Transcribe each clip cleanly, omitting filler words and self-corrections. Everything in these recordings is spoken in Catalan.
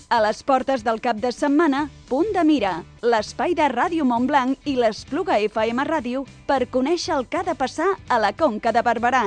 A les portes del cap de setmana, Punt de Mira, l'espai de Ràdio Montblanc i l'Espluga FM Ràdio per conèixer el que ha de passar a la Conca de Barberà.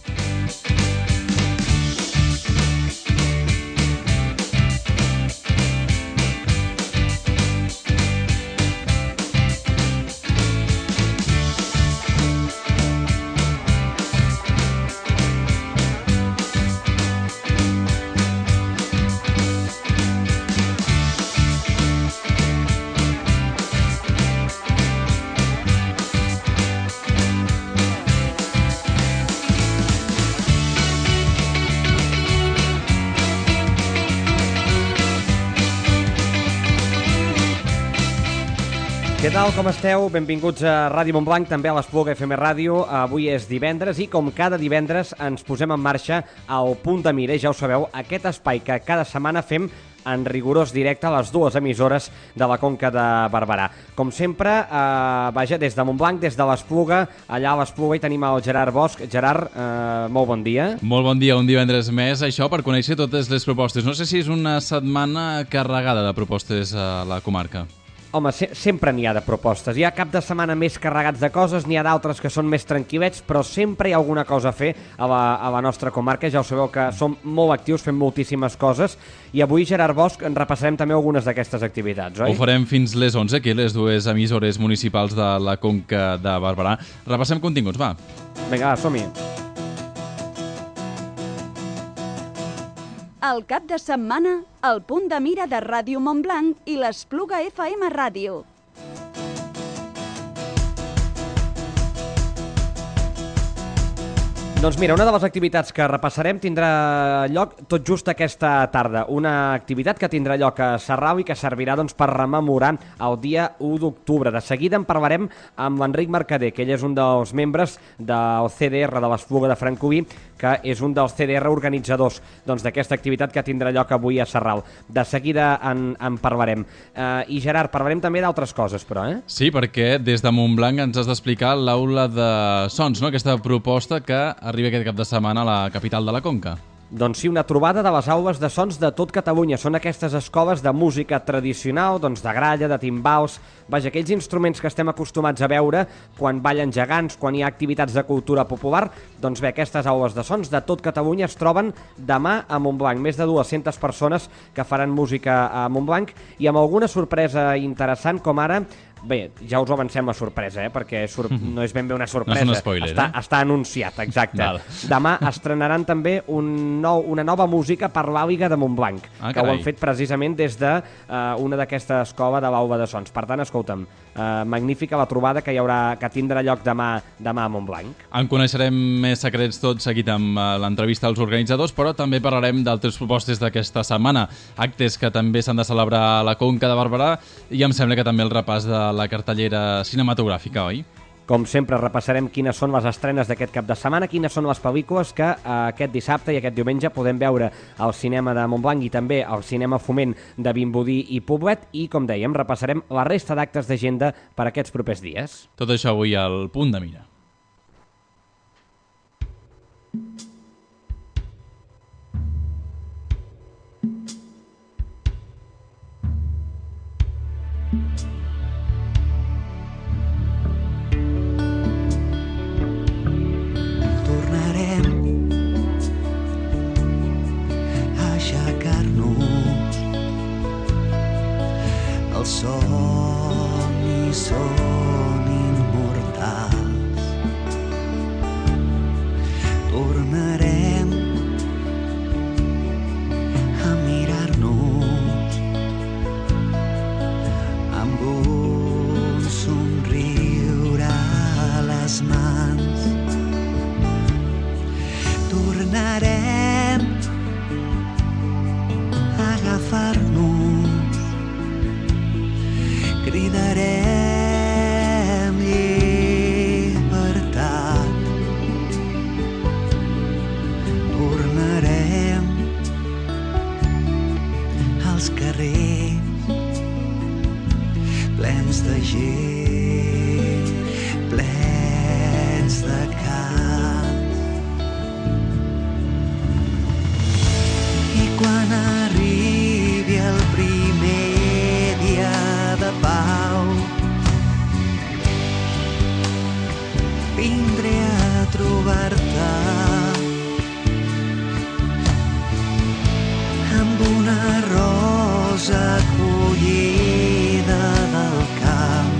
Què tal, com esteu? Benvinguts a Ràdio Montblanc, també a l'Espluga FM Ràdio. Avui és divendres i, com cada divendres, ens posem en marxa al Punt de Mira. Ja ho sabeu, aquest espai que cada setmana fem en rigorós directe a les dues emissores de la Conca de Barberà. Com sempre, des de Montblanc, des de l'Espluga, allà a l'Espluga hi tenim el Gerard Bosch. Gerard, molt bon dia. Molt bon dia, un divendres més, això per conèixer totes les propostes. No sé si és una setmana carregada de propostes a la comarca. Home, sempre n'hi ha de propostes. Hi ha cap de setmana més carregats de coses, n'hi ha d'altres que són més tranquil·lets, però sempre hi ha alguna cosa a fer a la nostra comarca. Ja ho sabeu que som molt actius, fem moltíssimes coses, i avui, Gerard Bosch, en repassarem també algunes d'aquestes activitats, oi? Ho farem fins les 11, aquí les dues emissores municipals de la Conca de Barberà. Repassem continguts, va. Vinga, som-hi. El cap de setmana, el Punt de Mira de Ràdio Montblanc i l'Espluga FM Ràdio. Doncs mira, una de les activitats que repassarem tindrà lloc tot just aquesta tarda. Una activitat que tindrà lloc a Sarral i que servirà per rememorar el dia 1 d'octubre. De seguida en parlarem amb l'Enric Mercader, que ell és un dels membres del CDR de l'Espluga de Francolí, que és un dels CDR organitzadors d'aquesta activitat que tindrà lloc avui a Sarral. De seguida en parlarem. I Gerard, parlarem també d'altres coses, però, eh? Sí, perquè des de Montblanc ens has d'explicar l'aula de sons, no? Aquesta proposta que arriba aquest cap de setmana a la capital de la Conca. Doncs sí, una trobada de les aules de sons de tot Catalunya. Són aquestes escoles de música tradicional, de gralla, de timbals, aquells instruments que estem acostumats a veure quan ballen gegants, quan hi ha activitats de cultura popular. Doncs bé, aquestes aules de sons de tot Catalunya es troben demà a Montblanc. Més de 200 persones que faran música a Montblanc i amb alguna sorpresa interessant, com ara... Bé, ja us avancem la sorpresa, perquè no és ben bé una sorpresa. No és un spoiler, està anunciat, exacte. Val. Demà estrenaran també una nova música per l'Àliga de Montblanc, que ho han fet precisament des d'una d'aquesta escola de l'Aula de Sons. Per tant, escolta'm, magnífica la trobada que tindrà lloc demà a Montblanc. En coneixerem més secrets tot seguit amb l'entrevista als organitzadors, però també parlarem d'altres propostes d'aquesta setmana, actes que també s'han de celebrar a la Conca de Barberà, i em sembla que també el repàs de la cartellera cinematogràfica, oi? Com sempre, repassarem quines són les estrenes d'aquest cap de setmana, quines són les pel·lícules que aquest dissabte i aquest diumenge podem veure al cinema de Montblanc i també al cinema Foment de Vimbodí i Poblet, i, com dèiem, repassarem la resta d'actes d'agenda per aquests propers dies. Tot això avui al Punt de Mira. Els somnis són immortals. Tornarem a mirar-nos amb un somriure a les mans. Tornarem a agafar-nos, cridarem llibertat. Tornarem als carrers plens de gent, plens de cants. vindré a trobar-te amb una rosa collida del camp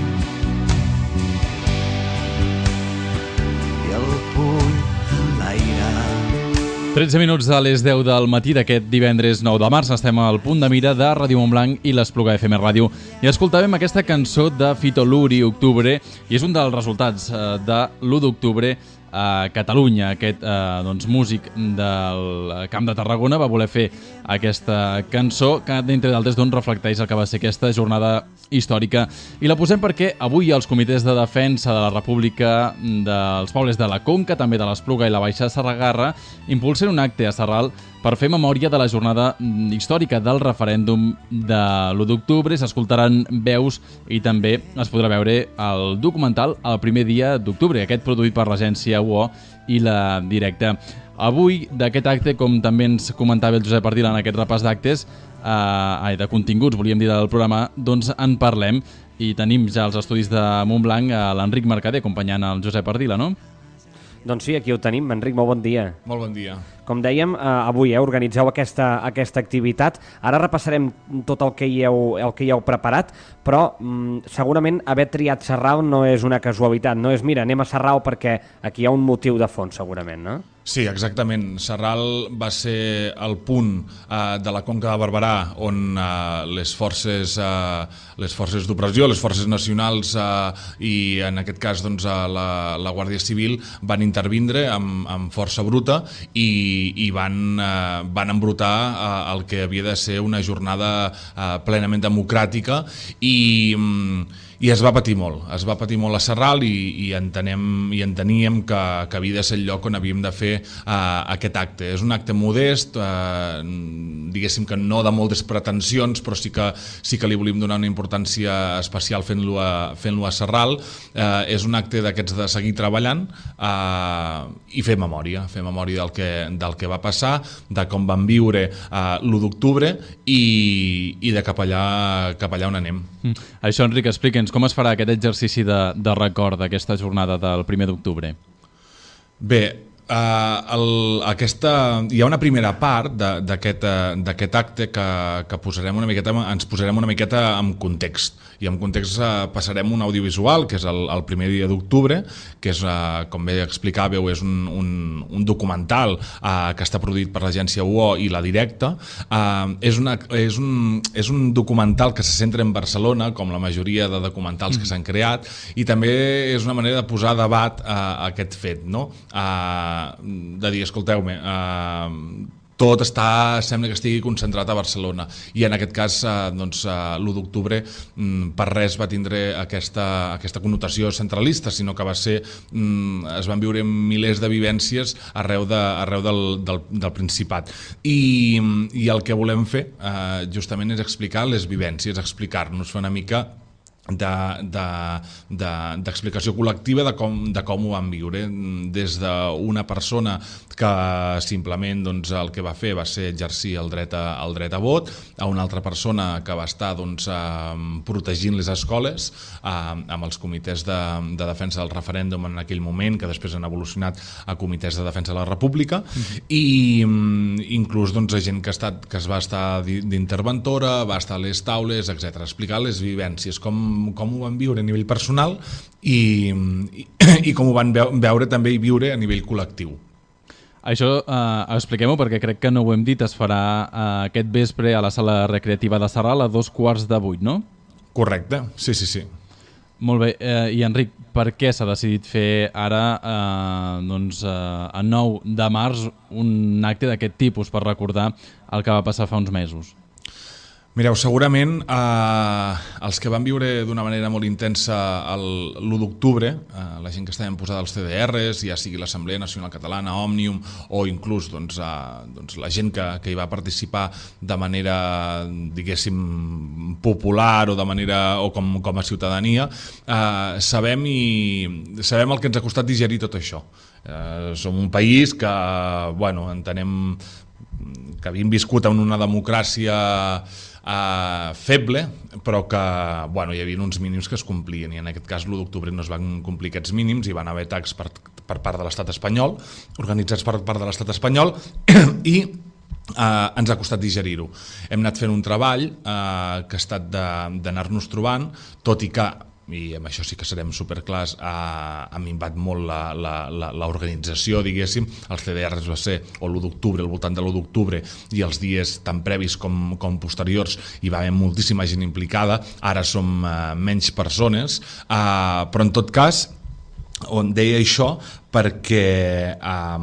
i el puny enlaire. 13 minuts a les 10 del matí d'aquest divendres 9 de març. Estem al punt de mira de Ràdio Montblanc i l'Espluga FM Ràdio. I escoltàvem aquesta cançó de Fito Luri, Octubre, i és un dels resultats de l'1 d'octubre a Catalunya. Aquest músic del Camp de Tarragona va voler fer aquesta cançó que, d'entre d'altres, reflecteix el que va ser aquesta jornada històrica. I la posem perquè avui els comitès de defensa de la República dels pobles de la Conca, també de l'Espluga i la Baixa Sarragarra, impulsen un acte a Sarral per fer memòria de la jornada històrica del referèndum de l'1 d'octubre. S'escoltaran veus i també es podrà veure el documental el primer dia d'octubre, aquest produït per l'agència UO i la Directa. Avui, d'aquest acte, com també ens comentava el Josep Ardila en aquest repàs d'actes, de continguts, volíem dir, del programa, doncs en parlem i tenim ja els estudis de Montblanc l'Enric Mercader acompanyant el Josep Ardila, no? Doncs sí, aquí ho tenim. Enric, molt bon dia. Molt bon dia. Com dèiem, avui organitzeu aquesta activitat. Ara repassarem tot el que hi heu preparat, però segurament haver triat Sarral no és una casualitat, no és mira, anem a Sarral perquè aquí hi ha un motiu de fons, segurament, no? Sí, exactament. Sarral va ser el punt de la Conca de Barberà on les forces d'opressió, les forces nacionals i en aquest cas doncs, la Guàrdia Civil van intervindre amb força bruta i van embrutar el que havia de ser una jornada plenament democràtica i es va patir molt a Sarral i enteníem que havia de ser el lloc on havíem de fer aquest acte. És un acte modest, diguéssim que no de moltes pretensions, però sí que li volíem donar una importància especial fent-lo a Sarral. És un acte d'aquests de seguir treballant i fer memòria del que va passar, de com vam viure l'1 d'octubre i de cap allà on anem. Això, Enric, explica'ns com es farà aquest exercici de record d'aquesta jornada del 1 d'octubre. Bé, hi ha una primera part d'aquest acte que ens posarem una miqueta en context, i en context passarem un audiovisual que és el primer dia d'octubre, que és, com bé explicàveu, és un documental que està produït per l'agència UO i la Directa. És un documental que se centra en Barcelona, com la majoria de documentals que s'han creat, i també és una manera de posar a debat aquest fet, no? De dir, escolteu-me, tot sembla que estigui concentrat a Barcelona, i en aquest cas l'1 d'octubre per res va tindre aquesta connotació centralista, sinó que es van viure milers de vivències arreu del Principat, i el que volem fer justament és explicar les vivències, explicar-nos, fer una mica d'explicació col·lectiva de com ho van viure, des d'una persona que simplement el que va fer va ser exercir el dret a vot, a una altra persona que va estar protegint les escoles amb els comitès de defensa del referèndum en aquell moment, que després han evolucionat a comitès de defensa de la República, i inclús gent que es va estar d'interventora, va estar a les taules, etc., explicar les vivències, com ho van viure a nivell personal i com ho van veure també i viure a nivell col·lectiu. Això expliquem-ho perquè crec que no ho hem dit, es farà aquest vespre a la sala recreativa de Sarral a 7:45, no? Correcte, sí. Molt bé, i Enric, per què s'ha decidit fer ara, a 9 de març, un acte d'aquest tipus per recordar el que va passar fa uns mesos? Mireu, segurament els que van viure d'una manera molt intensa l'1 d'octubre, la gent que estàvem posada als CDRs, ja sigui l'Assemblea Nacional Catalana, Òmnium, o inclús la gent que hi va participar de manera, diguéssim, popular o com a ciutadania, sabem el que ens ha costat digerir tot això. Som un país que, entenem que havíem viscut en una democràcia feble, però que hi havia uns mínims que es complien, i en aquest cas l'1 d'octubre no es van complir aquests mínims i van haver atacs per part de l'estat espanyol, organitzats per part de l'estat espanyol, i ens ha costat digerir-ho. Hem anat fent un treball que ha estat d'anar-nos trobant, tot i que, i amb això sí que serem superclars, ha minvat molt l'organització, diguéssim. Els CDRs va ser l'1 d'octubre, al voltant de l'1 d'octubre, i els dies tant previs com posteriors hi va haver moltíssima gent implicada. Ara som menys persones, però en tot cas on deia això perquè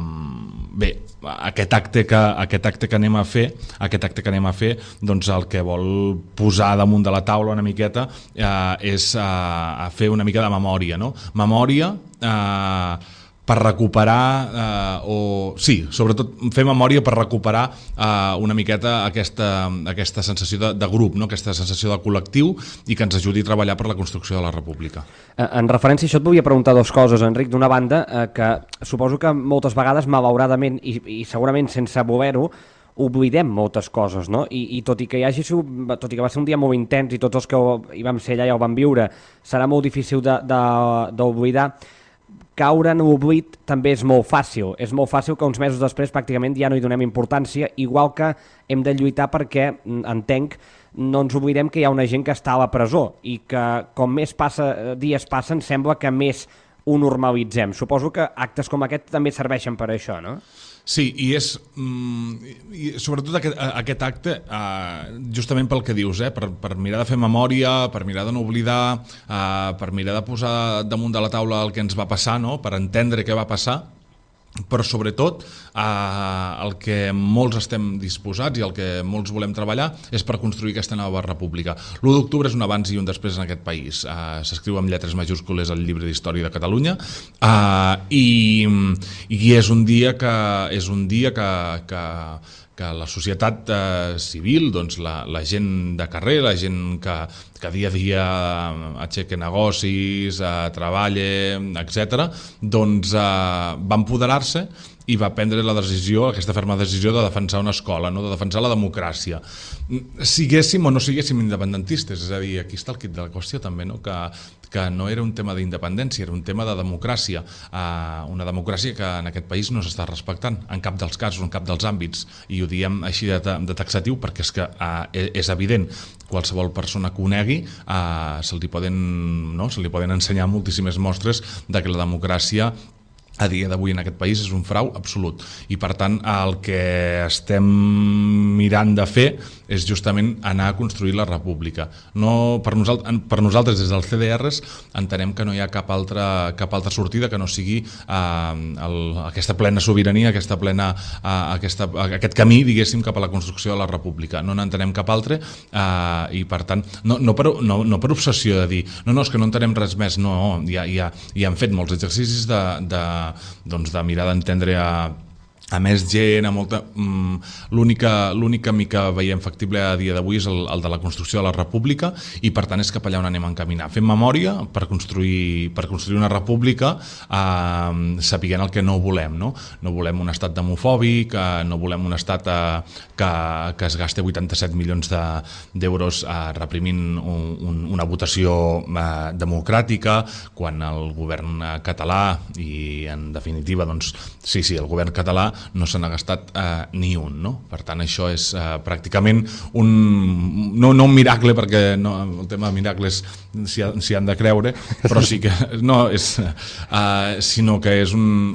aquest acte que anem a fer, doncs el que vol posar damunt de la taula una miqueta és fer una mica de memòria, no? Memòria per recuperar, sobretot fer memòria per recuperar una miqueta aquesta sensació de grup, no? Aquesta sensació de col·lectiu, i que ens ajudi a treballar per la construcció de la república. En referència a això et volia preguntar dues coses, Enric. D'una banda, que suposo que moltes vegades, malauradament, i segurament sense voler-ho, oblidem moltes coses, no? I tot i que va ser un dia molt intens i tots els que hi vam ser allà i ho vam viure, serà molt difícil d'oblidar. Caure en l'oblit també és molt fàcil. És molt fàcil que uns mesos després pràcticament ja no hi donem importància, igual que hem de lluitar perquè, entenc, no ens oblidem que hi ha una gent que està a la presó i que com més dies passen sembla que més ho normalitzem. Suposo que actes com aquest també serveixen per això, no? Sí, i és sobretot aquest acte, justament pel que dius, per mirar de fer memòria, per mirar de no oblidar, per mirar de posar damunt de la taula el que ens va passar, no? Per entendre què va passar, però sobretot el que molts estem disposats i el que molts volem treballar és per construir aquesta nova república. L'1 d'octubre és un abans i un després en aquest país. S'escriu amb lletres majúscules al llibre d'història de Catalunya, i és un dia que la societat civil, doncs la gent de carrer, la gent que dia a dia aixeca negocis, treballa, etc., doncs va empoderar-se i va prendre la decisió, aquesta ferma decisió de defensar una escola, no? De defensar la democràcia. Siguéssim o no siguéssim independentistes, és a dir, aquí està el quid de la qüestió també, no? Que no era un tema d'independència, era un tema de democràcia, una democràcia que en aquest país no s'està respectant en cap dels casos, en cap dels àmbits, i ho diem així de taxatiu perquè és que és evident. Qualsevol persona que ho negui se li poden ensenyar moltíssimes mostres de que la democràcia a dia d'avui en aquest país és un frau absolut, i per tant el que estem mirant de fer és justament anar a construir la república. Per nosaltres des dels CDRs entenem que no hi ha cap altra sortida que no sigui aquesta plena sobirania, aquest camí, diguéssim, cap a la construcció de la república. No n'entenem cap altre, i per tant no per obsessió de dir no, és que no entenem res més, no, ja han fet molts exercicis de mirar d'entendre a més gent, a molta... L'únic camí que veiem factible a dia d'avui és el de la construcció de la república, i per tant és cap allà on anem a encaminar. Fem memòria per construir una república, sapiguent el que no volem, no? No volem un estat demofòbic, no volem un estat que es gasti 87 milions d'euros reprimint una votació democràtica, quan el govern català, i en definitiva, doncs, sí, el govern català no se n'ha gastat ni un, no? Per tant, això és pràcticament no un miracle, perquè el tema de miracles s'hi han de creure, però sí que no és, sinó que és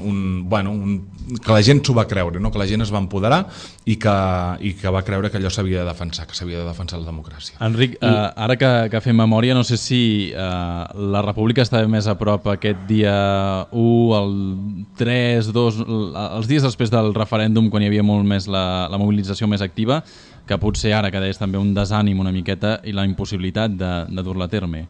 que la gent s'ho va creure, no? Que la gent es va empoderar i que va creure que allò s'havia de defensar, que s'havia de defensar la democràcia. Enric, ara que fem memòria, no sé si la república estava més a prop aquest dia 1, el 3, 2, els dies després del referèndum, quan hi havia molt més la mobilització més activa, que potser ara, que deies també un desànim una miqueta i la impossibilitat de dur-la a terme.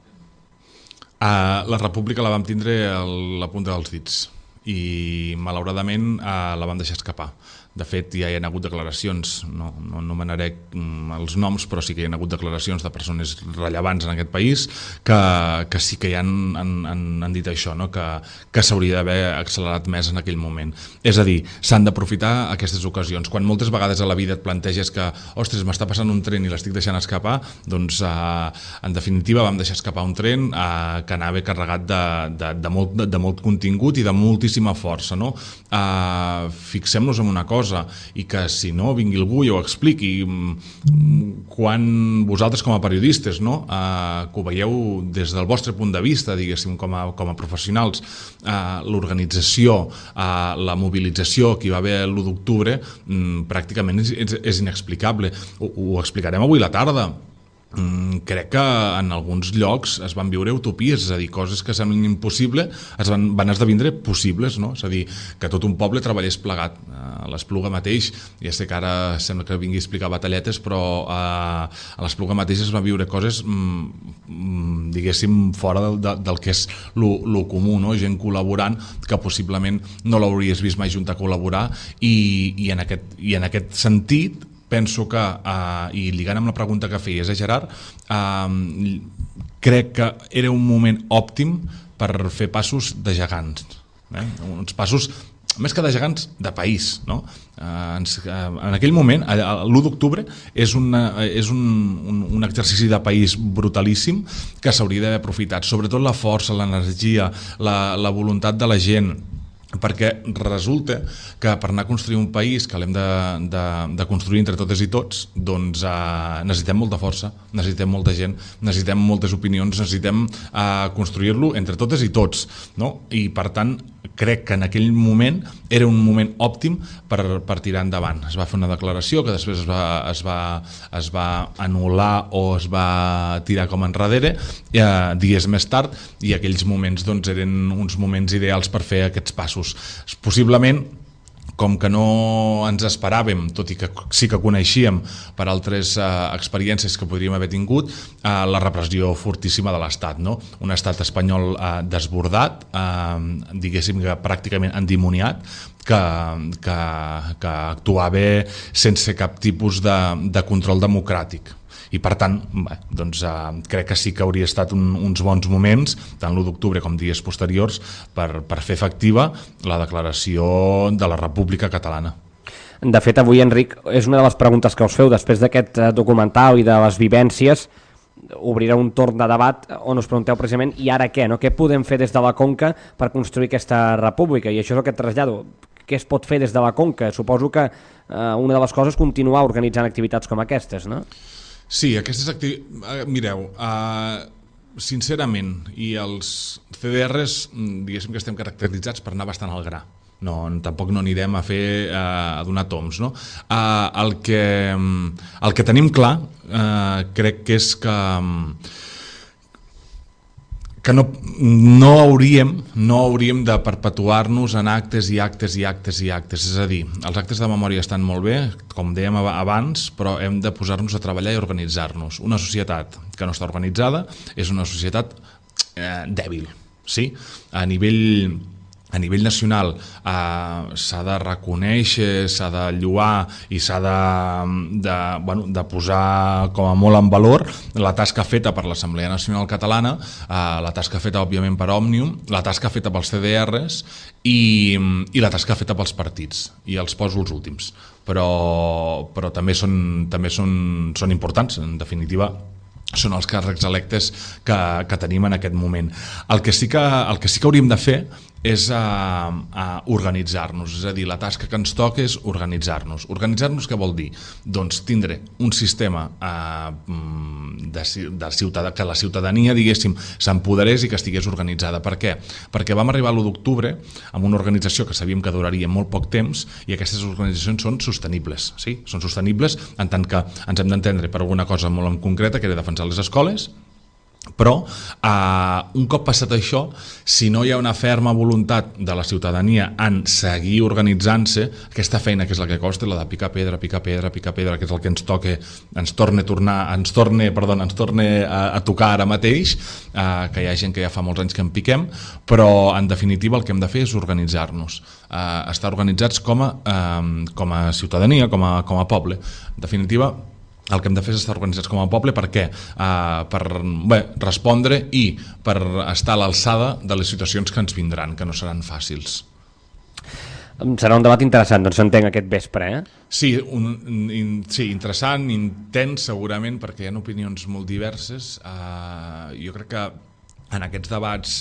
La república la vam tindre a la punta dels dits i malauradament la vam deixar escapar. De fet, ja hi ha hagut declaracions, no manaré els noms, però sí que hi ha hagut declaracions de persones rellevants en aquest país que sí que ja han dit això, no? que s'hauria d'haver accelerat més en aquell moment. És a dir, s'han d'aprofitar aquestes ocasions. Quan moltes vegades a la vida et planteges que, ostres, m'està passant un tren i l'estic deixant escapar, doncs en definitiva vam deixar escapar un tren que anava carregat de molt contingut i de moltíssima força. No? Fixem-nos en una cosa, i que si no vingui algú i ho expliqui, quan vosaltres com a periodistes, no? Que ho veieu des del vostre punt de vista, diguéssim, com a professionals, l'organització, la mobilització que hi va haver l'1 d'octubre pràcticament és inexplicable. Ho explicarem avui a la tarda. Crec que en alguns llocs es van viure utopies, és a dir, coses que semblen impossibles van esdevindre possibles, no? És a dir, que tot un poble treballés plegat. A l'Espluga mateix, ja sé que ara sembla que vingui a explicar batalletes, però a l'Espluga mateix es van viure coses, diguéssim, fora del que és lo comú, no? Gent col·laborant que possiblement no l'hauries vist mai junta a col·laborar i en aquest sentit penso que, i lligant amb la pregunta que feies, Gerard, crec que era un moment òptim per fer passos de gegants. Uns passos, més que de gegants, de país. No? En aquell moment, l'1 d'octubre, és un exercici de país brutalíssim que s'hauria d'haver aprofitat. Sobretot la força, l'energia, la voluntat de la gent, perquè resulta que per anar a construir un país que l'hem de construir entre totes i tots, doncs necessitem molta força, necessitem molta gent, necessitem moltes opinions, necessitem construir-lo entre totes i tots, no? I per tant crec que en aquell moment era un moment òptim per tirar endavant. Es va fer una declaració que després es va anul·lar o es va tirar com enrere dies més tard, i aquells moments doncs, eren uns moments ideals per fer aquests passos. Possiblement, com que no ens esperàvem, tot i que sí que coneixíem per altres experiències que podríem haver tingut, la repressió fortíssima de l'Estat, no? Un estat espanyol desbordat, diguéssim que pràcticament endimoniat, que actuava sense cap tipus de control democràtic. I per tant, doncs, crec que sí que hauria estat uns bons moments, tant l'1 d'octubre com dies posteriors, per fer efectiva la declaració de la República Catalana. De fet, avui, Enric, és una de les preguntes que us feu després d'aquest documental i de les vivències. Obrirà un torn de debat on us pregunteu precisament i ara què, no? Què podem fer des de la Conca per construir aquesta república? I això és el que et trasllado. Què es pot fer des de la Conca? Suposo que una de les coses és continuar organitzant activitats com aquestes, no? Sí, aquestes activitats... Mireu, sincerament, i els CDRs, diguéssim que estem caracteritzats per anar bastant al gra. No, tampoc no anirem a donar toms, no? El que tenim clar, crec que és que no hauríem de perpetuar-nos en actes i actes i actes i actes. És a dir, els actes de memòria estan molt bé, com dèiem abans, però hem de posar-nos a treballar i organitzar-nos. Una societat que no està organitzada és una societat dèbil, sí? A nivell nacional s'ha de reconèixer, s'ha de lloar i s'ha de posar com a molt en valor la tasca feta per l'Assemblea Nacional Catalana, la tasca feta òbviament per Òmnium, la tasca feta pels CDRs i la tasca feta pels partits, i els poso els últims, però també són importants, en definitiva són els càrrecs electes que tenim en aquest moment. El que sí que hauríem de fer és organitzar-nos, és a dir, la tasca que ens toca és organitzar-nos. Organitzar-nos què vol dir? Doncs tindre un sistema que la ciutadania, diguéssim, s'empoderés i que estigués organitzada. Per què? Perquè vam arribar l'1 d'octubre amb una organització que sabíem que duraria molt poc temps, i aquestes organitzacions són sostenibles, sí? Són sostenibles en tant que ens hem d'entendre per alguna cosa molt en concreta, que era defensar les escoles, Però un cop passat això, si no hi ha una ferma voluntat de la ciutadania en seguir organitzant-se, aquesta feina que és la que costa, la de picar pedra, que és el que ens torne a tocar ara mateix, que hi ha gent que ja fa molts anys que en piquem, però en definitiva el que hem de fer és organitzar-nos, estar organitzats com a ciutadania, com a poble. En definitiva, el que hem de fer és estar organitzats com a poble. Per què? Per respondre i per estar a l'alçada de les situacions que ens vindran, que no seran fàcils. Serà un debat interessant, doncs entenc, aquest vespre, Sí, sí, interessant, intens segurament, perquè hi ha opinions molt diverses. Jo crec que en aquests debats...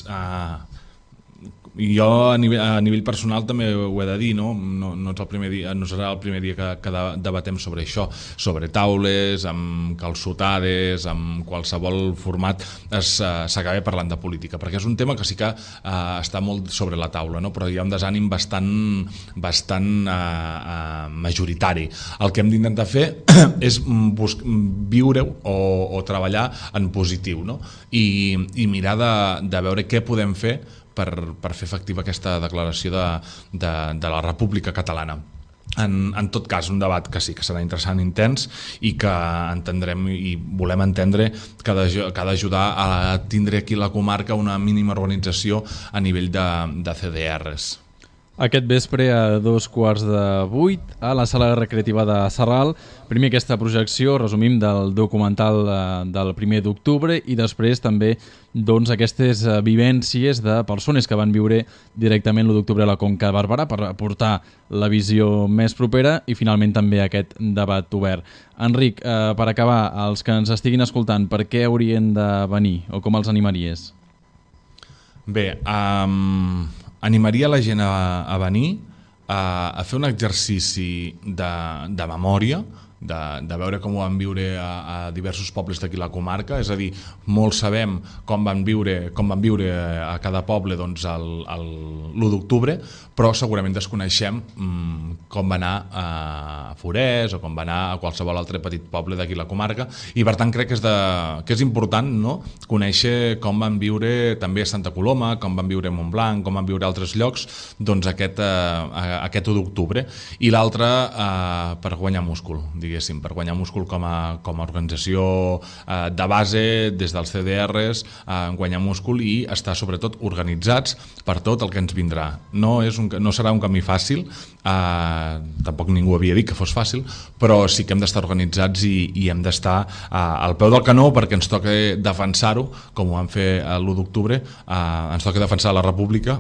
Jo a nivell personal també ho he de dir, no serà el primer dia que debatem sobre això, sobre taules, amb calçotades, amb qualsevol format s'acaba parlant de política, perquè és un tema que sí que està molt sobre la taula, no? Però hi ha un desànim bastant majoritari. El que hem d'intentar fer és viure-ho o treballar en positiu, no? I mirar de veure què podem fer per fer efectiva aquesta declaració de la República Catalana. En tot cas, un debat que sí que serà interessant, intens, i que entendrem i volem entendre que ha d'ajudar a tindre aquí a la comarca una mínima organització a nivell de CDRs. Aquest vespre a 7:15 a la sala recreativa de Sarral. Primer aquesta projecció, resumim, del documental del 1 d'octubre i després també aquestes vivències de persones que van viure directament l'1 d'octubre a la Conca de Barberà per aportar la visió més propera i finalment també aquest debat obert. Enric, per acabar, els que ens estiguin escoltant, per què haurien de venir o com els animaries? Bé, animaria la gent a venir a fer un exercici de memòria, de veure com ho van viure a diversos pobles d'aquí la comarca, és a dir, molts sabem com van viure a cada poble l'1 d'octubre, però segurament desconeixem com va anar a Forès o com va anar a qualsevol altre petit poble d'aquí la comarca, i per tant crec que és important, no?, conèixer com van viure també a Santa Coloma, com van viure a Montblanc, com van viure a altres llocs, aquest 1 d'octubre. I l'altre per guanyar múscul, per guanyar múscul com a organització de base, des dels CDRs, guanyar múscul i estar sobretot organitzats per tot el que ens vindrà. No serà un camí fàcil, tampoc ningú havia dit que fos fàcil, però sí que hem d'estar organitzats i hem d'estar al peu del canó, perquè ens toca defensar-ho, com ho vam fer l'1 d'octubre, ens toca defensar la República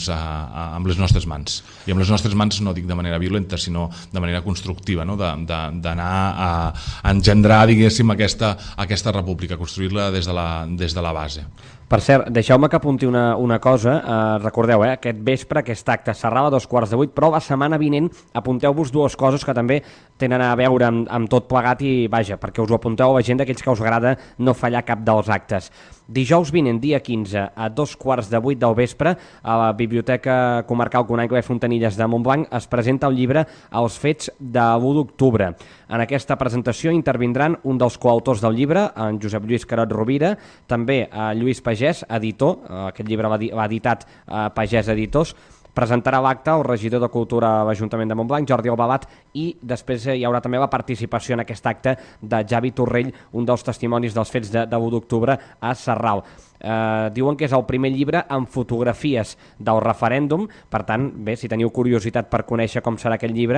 amb les nostres mans. I amb les nostres mans no dic de manera violenta, sinó de manera constructiva, no? D'anar a engendrar, diguéssim, aquesta república, construir-la des de la base. Per cert, deixeu-me que apunti una cosa. Recordeu, aquest vespre, aquest acte Sarral a 7:15, però la setmana vinent apunteu-vos dues coses que també tenen a veure amb tot plegat i, vaja, perquè us ho apunteu a la gent d'aquells que us agrada no fallar cap dels actes. Dijous vinent, dia 15, a 7:15 del vespre, a la Biblioteca Comarcal Conaica i Fontanilles de Montblanc es presenta el llibre Els fets de l'1 d'octubre. En aquesta presentació intervindran un dels coautors del llibre, en Josep Lluís Carot Rovira, també Lluís Pagès, editor, aquest llibre l'ha editat Pagès Editors. Presentarà l'acte el regidor de Cultura a l'Ajuntament de Montblanc, Jordi Albalat, i després hi haurà també la participació en aquest acte de Javi Torrell, un dels testimonis dels fets de l'1 d'octubre a Sarral. Diuen que és el primer llibre amb fotografies del referèndum, per tant, bé, si teniu curiositat per conèixer com serà aquest llibre,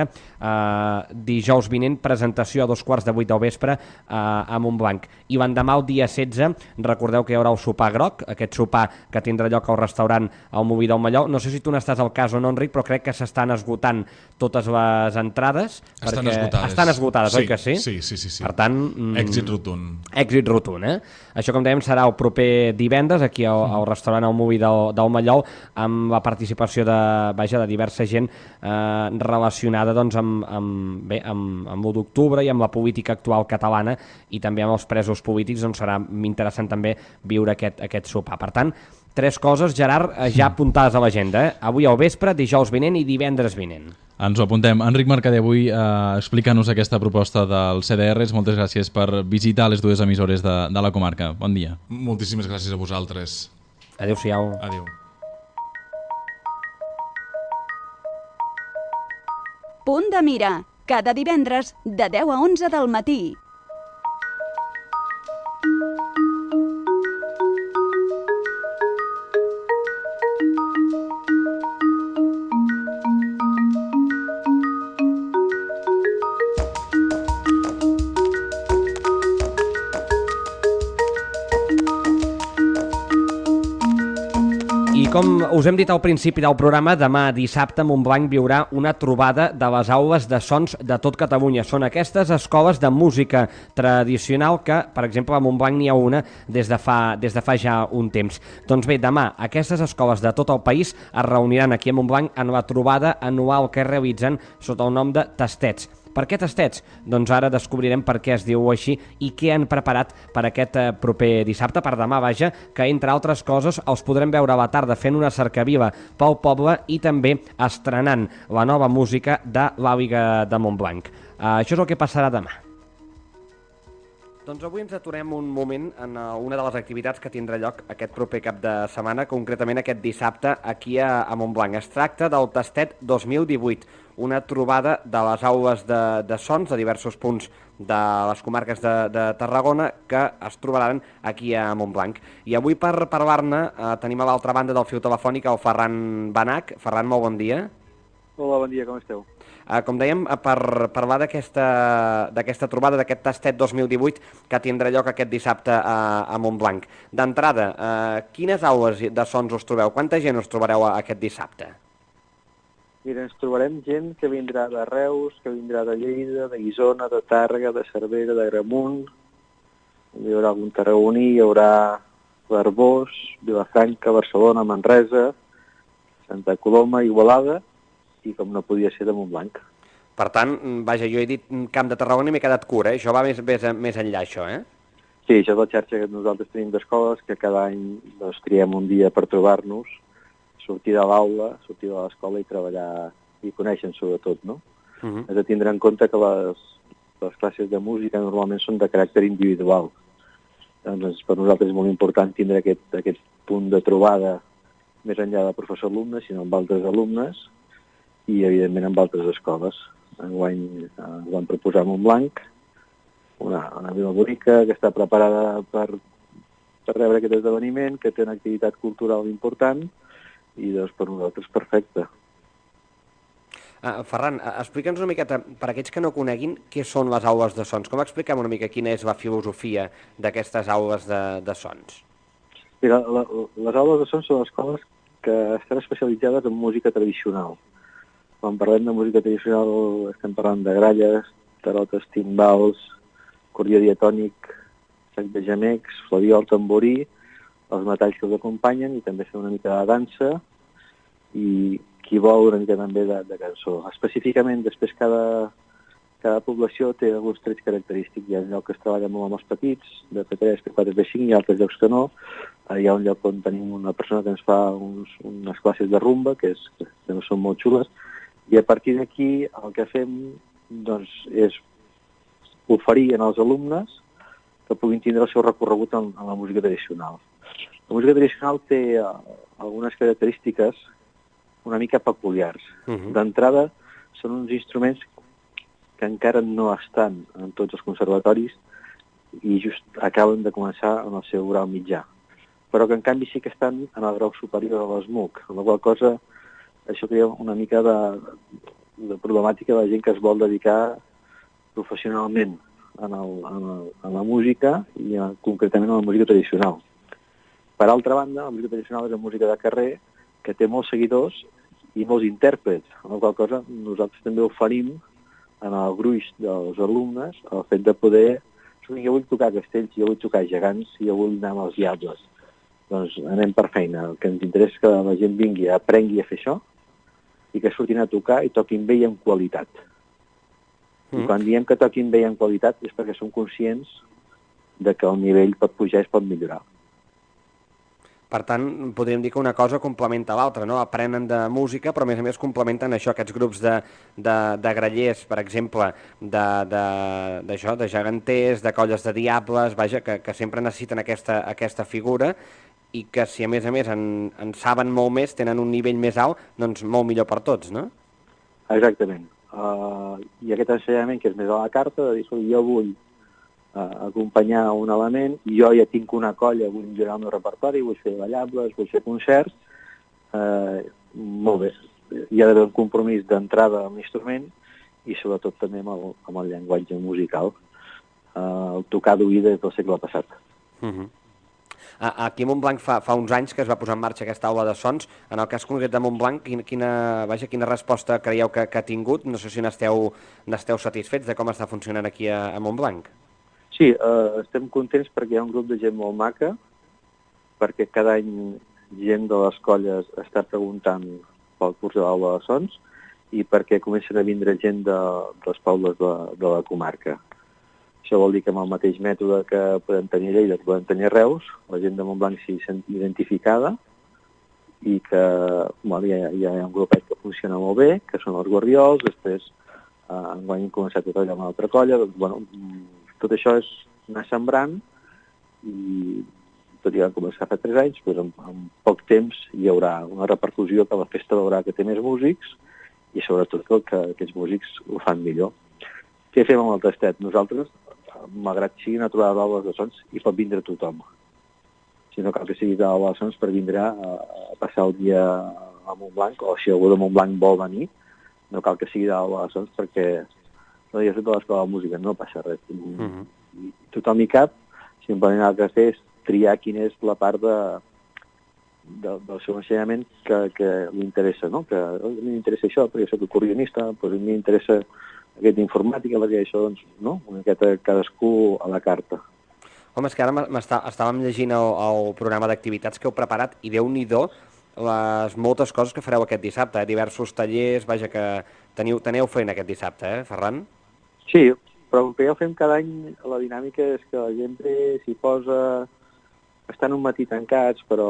dijous vinent, presentació a 7:15 del vespre a Montblanc. I l'endemà, el dia 16, recordeu que hi haurà el sopar groc, aquest sopar que tindrà lloc al restaurant El Molí del Mallol. No sé si tu n'estàs al cas o no, Enric, però crec que s'estan esgotant totes les entrades. Estan esgotades, sí, oi que sí? Sí. Per tant, èxit rotund. Èxit rotund, Això, com dèiem, serà el proper divendres aquí al restaurant El Molí del Mallol, amb la participació de diversa gent relacionada amb l'1 d'octubre i amb la política actual catalana i també amb els presos polítics, serà interessant també viure aquest sopar. Per tant, 3 coses, Gerard, ja apuntades a l'agenda. Avui al vespre, dijous vinent i divendres vinent. Ens ho apuntem. Enric Mercader, avui explica-nos aquesta proposta dels CDRs. Moltes gràcies per visitar les 2 emissores de la comarca. Bon dia. Moltíssimes gràcies a vosaltres. Adéu-siau. Adéu. Punt de mira, cada divendres de 10 a 11 del matí. I com us hem dit al principi del programa, demà dissabte Montblanc viurà una trobada de les aules de sons de tot Catalunya. Són aquestes escoles de música tradicional que, per exemple, a Montblanc n'hi ha una des de fa ja un temps. Doncs bé, demà aquestes escoles de tot el país es reuniran aquí a Montblanc en la trobada anual que realitzen sota el nom de Tastets. Per què Tastets? Doncs ara descobrirem per què es diu així i què han preparat per aquest proper dissabte, per demà, vaja, que entre altres coses els podrem veure a la tarda fent una cercavila pel poble i també estrenant la nova música de l'Àliga de Montblanc. Això és el que passarà demà. Doncs avui ens aturem un moment en una de les activitats que tindrà lloc aquest proper cap de setmana, concretament aquest dissabte aquí a Montblanc. Es tracta del Tastet 2018, una trobada de les aules de sons de diversos punts de les comarques de Tarragona que es trobaran aquí a Montblanc. I avui per parlar-ne tenim a l'altra banda del fil telefònic el Ferran Benach. Ferran, molt bon dia. Hola, bon dia, com esteu? Com dèiem, per parlar d'aquesta trobada, d'aquest Tastet 2018 que tindrà lloc aquest dissabte a Montblanc. D'entrada, quines aules de sons us trobeu? Quanta gent us trobareu aquest dissabte? Mira, ens trobarem gent que vindrà de Reus, que vindrà de Lleida, de Guissona, de Tàrrega, de Cervera, de Gramunt. Hi haurà algun tarragoní, hi haurà l'Arbós, Vilafranca, Barcelona, Manresa, Santa Coloma, Igualada, i com no podia ser de Montblanc. Per tant, vaja, jo he dit Camp de Tarragona i m'he quedat curt, Això va més enllà, això, Sí, això és la xarxa que nosaltres tenim d'escoles, que cada any triem un dia per trobar-nos, sortir de l'aula, sortir de l'escola i treballar, i conèixer sobretot, no? Has de tindre en compte que les classes de música normalment són de caràcter individual. Doncs per nosaltres és molt important tindre aquest punt de trobada més enllà de professor-alumnes, sinó amb altres alumnes, i, evidentment, amb altres escoles. Enguany vam proposar a Montblanc una vila bonica que està preparada per rebre aquest esdeveniment, que té una activitat cultural important, i doncs per nosaltres perfecte. Ferran, explica'ns una miqueta, per aquells que no coneguin, què són les aules de sons. Com expliquem una mica quina és la filosofia d'aquestes aules de sons? Mira, les aules de sons són escoles que estan especialitzades en música tradicional. Quan parlem de música tradicional estem parlant de gralles, tarotes, timbals, acordió diatònic, sac de gemecs, flabiol, tamborí, els metalls que els acompanyen, i també fem una mica de dansa i qui vol una mica també de cançó. Específicament, després cada població té alguns trets característics. Hi ha un lloc que es treballa molt amb els petits, de P3, P4, P5, hi ha altres llocs que no. Hi ha un lloc on tenim una persona que ens fa unes classes de rumba, que no són molt xules, i a partir d'aquí el que fem doncs, és oferir als alumnes que puguin tindre el seu recorregut en la música tradicional. La música tradicional té algunes característiques una mica peculiars. D'entrada, són uns instruments que encara no estan en tots els conservatoris i just acaben de començar en el seu grau mitjà, però que en canvi sí que estan en el grau superior a l'ESMUC, amb la qual cosa això crea una mica de problemàtica de la gent que es vol dedicar professionalment en la música i concretament a la música tradicional. Per altra banda, la música tradicional és una música de carrer que té molts seguidors i molts intèrprets, amb la qual cosa nosaltres també oferim en el gruix dels alumnes el fet de poder... Jo vull tocar castells, jo vull tocar gegants, jo vull anar amb els diables. Doncs anem per feina. El que ens interessa és que la gent vingui, aprengui a fer això i que surtin a tocar i toquin bé i amb qualitat. I quan diem que toquin bé i amb qualitat és perquè som conscients de que el nivell pot pujar i es pot millorar. Per tant, podríem dir que una cosa complementa l'altra, no? Aprenen de música, però a més complementen això, aquests grups de grallers, per exemple, de geganters, de colles de diables, vaja, que sempre necessiten aquesta figura i que si a més en saben molt més, tenen un nivell més alt, doncs molt millor per tots, no? Exactament. I aquest ensenyament, que és més a la carta, de dir, jo vull acompanyar un element, jo ja tinc una colla, vull millorar el meu repertori, vull fer ballables, vull fer concerts, molt bé. Hi ha d'haver un compromís d'entrada amb l'instrument i sobretot també amb el llenguatge musical. El tocar d'oïda és del segle passat. Aquí a Montblanc fa uns anys que es va posar en marxa aquesta aula de sons. En el cas concret de Montblanc, quina resposta creieu que ha tingut? No sé si n'esteu satisfets de com està funcionant aquí a Montblanc. Sí, estem contents perquè hi ha un grup de gent molt maca, perquè cada any gent de les colles està preguntant pel curs de l'aula de sons i perquè comencen a vindre gent dels pobles de la comarca. Això vol dir que amb el mateix mètode que podem tenir a Lleida, que podem tenir a Reus, la gent de Montblanc s'hi sent identificada i que hi ha un grupet que funciona molt bé, que són els Guardiols, després enguany hem començat a treballar amb una altra colla, doncs, tot això és anar sembrant i tot i que vam començar fa 3 anys, doncs en poc temps hi haurà una repercussió que la festa veurà que té més músics i sobretot que aquests músics ho fan millor. Què fem amb el tastet? Nosaltres, malgrat sigui una trobada d'aules de sons, hi pot vindre tothom. Si no cal que sigui d'aula de sons per vindre a passar el dia a Montblanc, o si algú de Montblanc vol venir, no cal que sigui d'aula de sons perquè no hi ha tota l'escola de música, no passa res. I tothom hi cap, simplement el que has de fer és triar quina és la part del seu ensenyament que li interessa, no? Que a mi m'interessa això, perquè soc acordionista, doncs a mi m'interessa aquesta informàtica, perquè això, doncs, no? Una miqueta cadascú a la carta. Home, és que ara estàvem llegint el programa d'activitats que heu preparat i Déu-n'hi-do les moltes coses que fareu aquest dissabte, diversos tallers, vaja, que teniu feina aquest dissabte, Ferran? Sí, però el que ja ho fem cada any, la dinàmica és que la gent s'hi posa, estan un matí tancats, però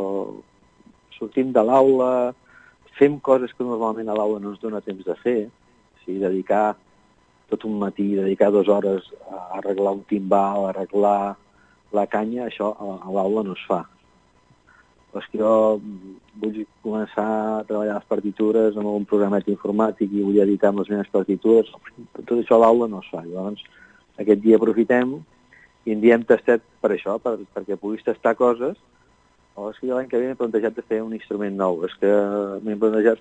sortim de l'aula, fem coses que normalment a l'aula no ens dona temps de fer, o sigui, dedicar tot un matí, dedicar 2 hores a arreglar un timbal, a arreglar la canya, això a l'aula no es fa. Però és que jo vull començar a treballar les partitures amb un programet informàtic i vull editar amb les meves partitures. Tot això a l'aula no es fa. Llavors, aquest dia aprofitem i en diem tastet per això, perquè puguis tastar coses. O és que l'any que ve m'he plantejat de fer un instrument nou. És que m'he plantejat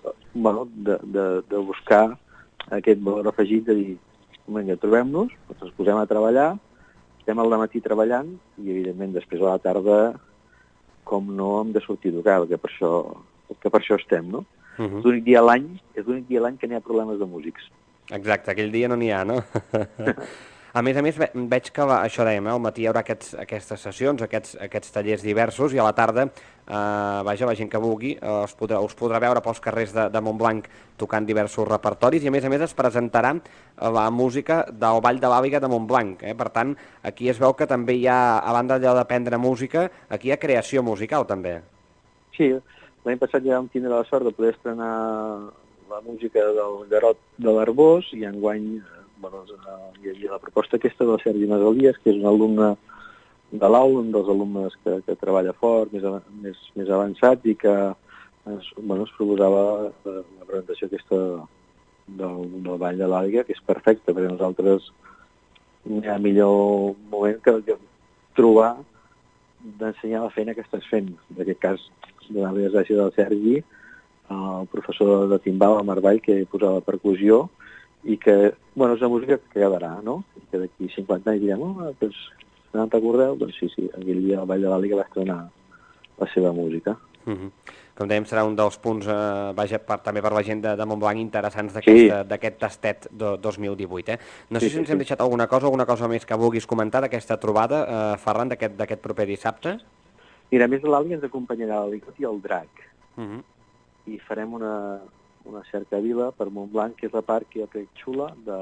de buscar aquest valor afegit, de dir, vinga, trobem-nos, ens posem a treballar, estem al matí treballant i, evidentment, després a la tarda, com no, hem de sortir a tocar, que per això estem, no? És l'únic dia a l'any que n'hi ha problemes de músics. Exacte, aquell dia no n'hi ha, no? A més, veig que això dèiem, al matí hi haurà aquestes sessions, aquests tallers diversos, i a la tarda, vaja, la gent que vulgui us podrà veure pels carrers de Montblanc tocant diversos repertoris, i a més es presentarà la música del Ball de l'Àliga de Montblanc. Per tant, aquí es veu que també hi ha, a banda d'aprendre música, aquí hi ha creació musical també. Sí, l'any passat ja vam tindre la sort de poder estrenar la música del Garot de l'Arbós, i enguany hi havia la proposta aquesta del Sergi Masalies, que és un alumne de l'aula, un dels alumnes que treballa fort, més avançat, i que es proposava la presentació aquesta del Ball de l'Àliga, que és perfecte, perquè nosaltres no hi ha millor moment que trobar d'ensenyar la feina que estàs fent. En aquest cas, donar-li les gràcies al Sergi, el professor de timbal, el Marvall, que posava percussió, i que, és una música que quedarà, no? I que d'aquí 50 anys direm, doncs, no te'n recordeu? Doncs sí, aquell dia el Ball de l'Àliga va estrenar la seva música. Com dèiem, serà un dels punts, també per la gent de Montblanc, interessants d'aquest tastet 2018. No sé si ens hem deixat alguna cosa més que vulguis comentar d'aquesta trobada, Ferran, d'aquest proper dissabte? Mira, a més de l'Àliga ens acompanyarà l'Alicot i el Drac. I farem una cercavila per Montblanc, que és la part que jo crec xula de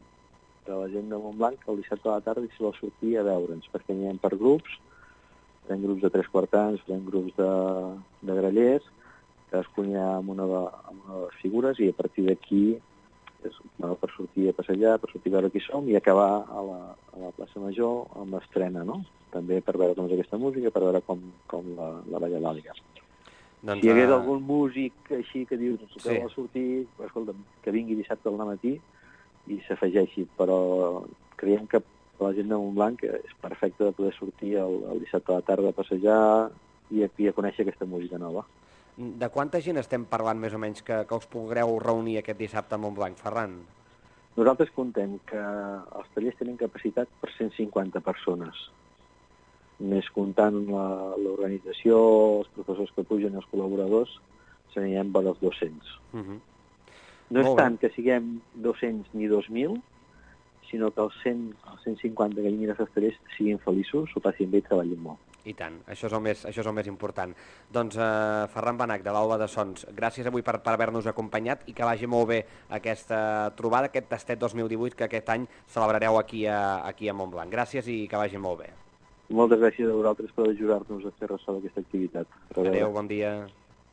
la gent de Montblanc, que el dissabte a la tarda s'hi vol sortir a veure'ns, perquè n'hi ha per grups, farem grups de 3/4, farem grups de grallers, cadascun ja amb una de les figures, i a partir d'aquí per sortir a passejar, per sortir a veure qui som i acabar a la plaça Major amb l'estrena, no? També per veure com és aquesta música, per veure com la balla l'àliga. Doncs, Si hi hagués algun músic així que dius que Sí. vol sortir, escolta, que vingui dissabte al matí i s'afegeixi, però creiem que per la gent de Montblanc és perfecte de poder sortir el dissabte a la tarda a passejar i a conèixer aquesta música nova. De quanta gent estem parlant més o menys que us podreu reunir aquest dissabte a Montblanc, Ferran? Nosaltres contem que els tallers tenen capacitat per 150 persones, més comptant l'organització, els professors que pugen, els col·laboradors, s'anirem per als 200. No és Molt bé. tant que siguem 200 ni 2.000, sinó que els 150 que vinguin als tallers siguin feliços, s'ho passin bé i treballin molt. I tant, això és el més important. Doncs Ferran Benach, de l'Alba de Sons, gràcies avui per haver-nos acompanyat i que vagi molt bé aquesta trobada, aquest tastet 2018 que aquest any celebrareu aquí a Montblanc. Gràcies i que vagi molt bé. Moltes gràcies a vosaltres per ajudar-nos a fer ressò d'aquesta activitat. Adéu, bon dia.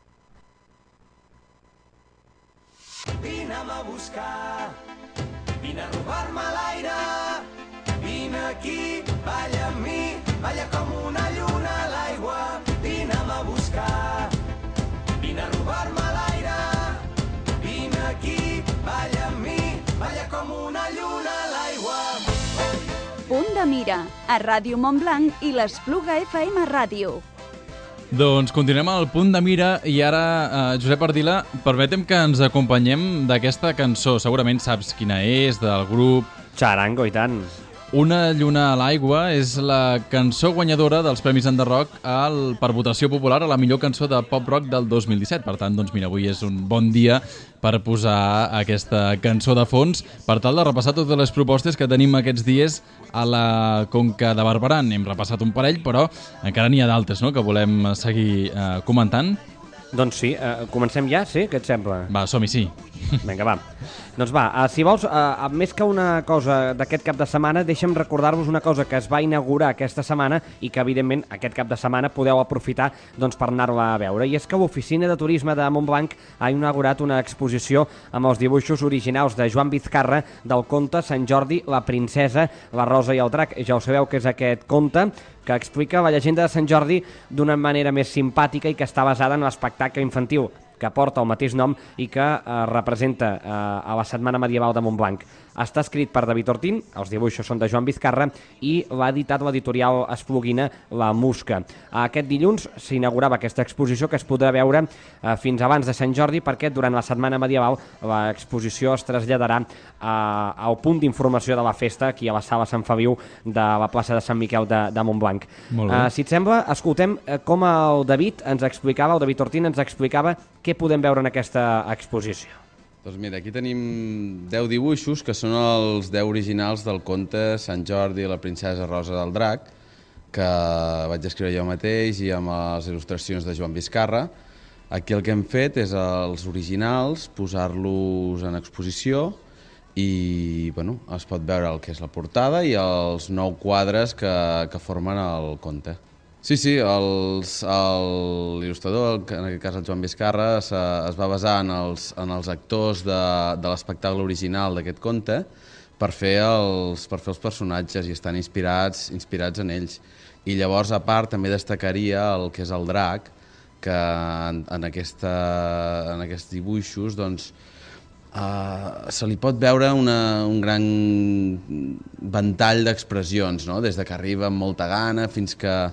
Vine'm a buscar, vine a robar-me l'aire, vine aquí, balla amb mi, balla com una lluna a l'aigua. Vine'm a buscar, vine a robar-me l'aire, vine aquí, balla amb mi, balla com una lluna a l'aigua. Punt de mira, a Ràdio Montblanc i l'Espluga FM Ràdio. Doncs continuem al punt de mira i ara, Josep Ardila, permetem que ens acompanyem d'aquesta cançó. Segurament saps quina és, del grup Charango, i tant. Una lluna a l'aigua és la cançó guanyadora dels Premis Enderrock per votació popular a la millor cançó de pop-rock del 2017. Per tant, doncs mira, avui és un bon dia per posar aquesta cançó de fons per tal de repassar totes les propostes que tenim aquests dies a la Conca de Barberà. Hem repassat un parell, però encara n'hi ha d'altres, no?, que volem seguir comentant. Doncs sí, comencem ja, sí? Què et sembla? Va, som-hi, sí. Vinga, va. Doncs va, si vols, més que una cosa d'aquest cap de setmana, deixa'm recordar-vos una cosa que es va inaugurar aquesta setmana i que, evidentment, aquest cap de setmana podeu aprofitar doncs, per anar-la a veure. I és que l'Oficina de Turisme de Montblanc ha inaugurat una exposició amb els dibuixos originals de Joan Vizcarra del conte Sant Jordi, la princesa, la rosa i el drac. Ja ho sabeu que és aquest conte que explica la llegenda de Sant Jordi d'una manera més simpàtica i que està basada en l'espectacle infantil que porta el mateix nom i que representa a la Setmana Medieval de Montblanc. Està escrit per David Ortín, els dibuixos són de Joan Vizcarra i l'ha editat l'editorial espluguina La Musca. Aquest dilluns s'inaugurava aquesta exposició que es podrà veure fins abans de Sant Jordi perquè durant la Setmana Medieval l'exposició es traslladarà al punt d'informació de la festa aquí a la sala Sant Feliu de la plaça de Sant Miquel de Montblanc. Si et sembla, escoltem com el David Ortín ens explicava què podem veure en aquesta exposició. Doncs mira, aquí tenim 10 dibuixos que són els 10 originals del conte Sant Jordi i la princesa Rosa del Drac, que vaig escriure jo mateix i amb les il·lustracions de Joan Vizcarra. Aquí el que hem fet és els originals, posar-los en exposició i bueno, es pot veure el que és la portada i els 9 quadres que formen el conte. Sí, l'il·lustrador, en aquest cas el Joan Vizcarra, es va basar en els actors de l'espectacle original d'aquest conte per fer els personatges i estan inspirats en ells. I llavors, a part, també destacaria el que és el drac, que en aquests dibuixos doncs, se li pot veure un gran ventall d'expressions, no? Des que arriba amb molta gana fins que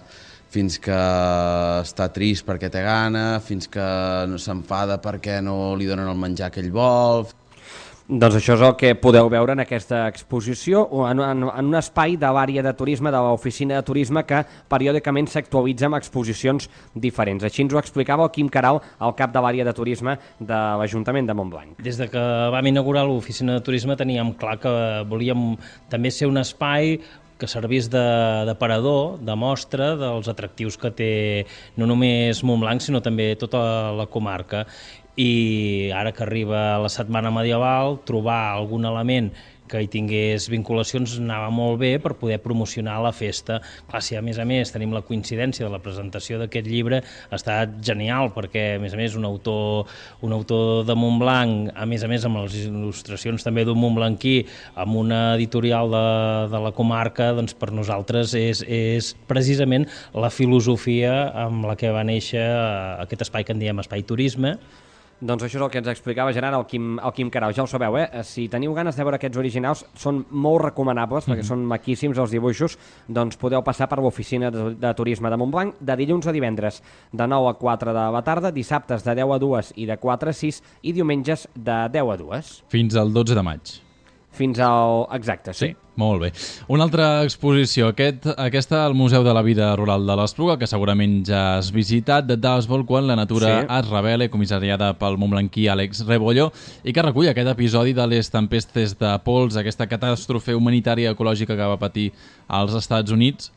està trist perquè té gana, fins que s'enfada perquè no li donen el menjar que ell vol. Doncs això és el que podeu veure en aquesta exposició, en un espai de l'àrea de turisme, de l'oficina de turisme, que periòdicament s'actualitza amb exposicions diferents. Així ens ho explicava el Quim Caral, el cap de l'àrea de turisme de l'Ajuntament de Montblanc. Des de que vam inaugurar l'oficina de turisme teníem clar que volíem també ser un espai que servís d'aparador, de mostra dels atractius que té no només Montblanc, sinó també tota la comarca. i ara que arriba la setmana medieval, trobar algun element que hi tingués vinculacions anava molt bé per poder promocionar la festa. Clar, si a més tenim la coincidència de la presentació d'aquest llibre, ha estat genial, perquè a més un autor de Montblanc, a més amb les il·lustracions també d'un montblanquí, amb una editorial de la comarca, doncs per nosaltres és precisament la filosofia amb la que va néixer aquest espai que en diem Espai Turisme. Doncs això és el que ens explicava Gerard, el Quim Carau. Ja ho sabeu, si teniu ganes de veure aquests originals, són molt recomanables, perquè són maquíssims els dibuixos, doncs podeu passar per l'oficina de turisme de Montblanc de dilluns a divendres, de 9 a 4 de la tarda, dissabtes de 10 a 2 i de 4 a 6, i diumenges de 10 a 2. Fins al 12 de maig. Fins al... Exacte, sí. Molt bé. Una altra exposició, aquesta al Museu de la Vida Rural de l'Espluga, que segurament ja has visitat, de Dazbol, quan la natura es revela, comissariada pel montblanquí Àlex Rebolló, i que recull aquest episodi de les tempestes de pols, aquesta catàstrofe humanitària ecològica que va patir als Estats Units.